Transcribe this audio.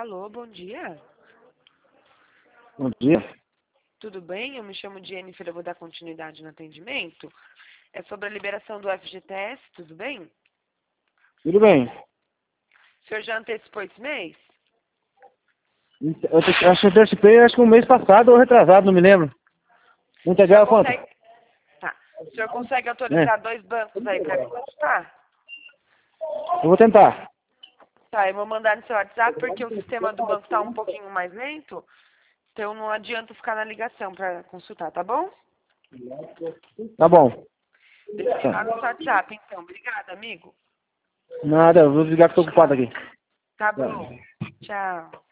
Alô, bom dia. Bom dia. Tudo bem? Eu me chamo Jennifer, eu vou dar continuidade no atendimento. É sobre a liberação do FGTS, tudo bem? Tudo bem. O senhor já antecipou esse mês? Acho que eu antecipei, acho que um mês passado ou retrasado, não me lembro. Não O senhor integrava quanto? Tá. O senhor consegue autorizar dois bancos aí para me consultar? Eu vou tentar. Tá, eu vou mandar no seu WhatsApp porque o sistema do banco está um pouquinho mais lento. Então não adianta ficar na ligação para consultar, tá bom? Tá bom. Deixa eu lá no seu WhatsApp, então. Obrigada, amigo. Nada, eu vou desligar que estou ocupado aqui. Tá bom. Tchau.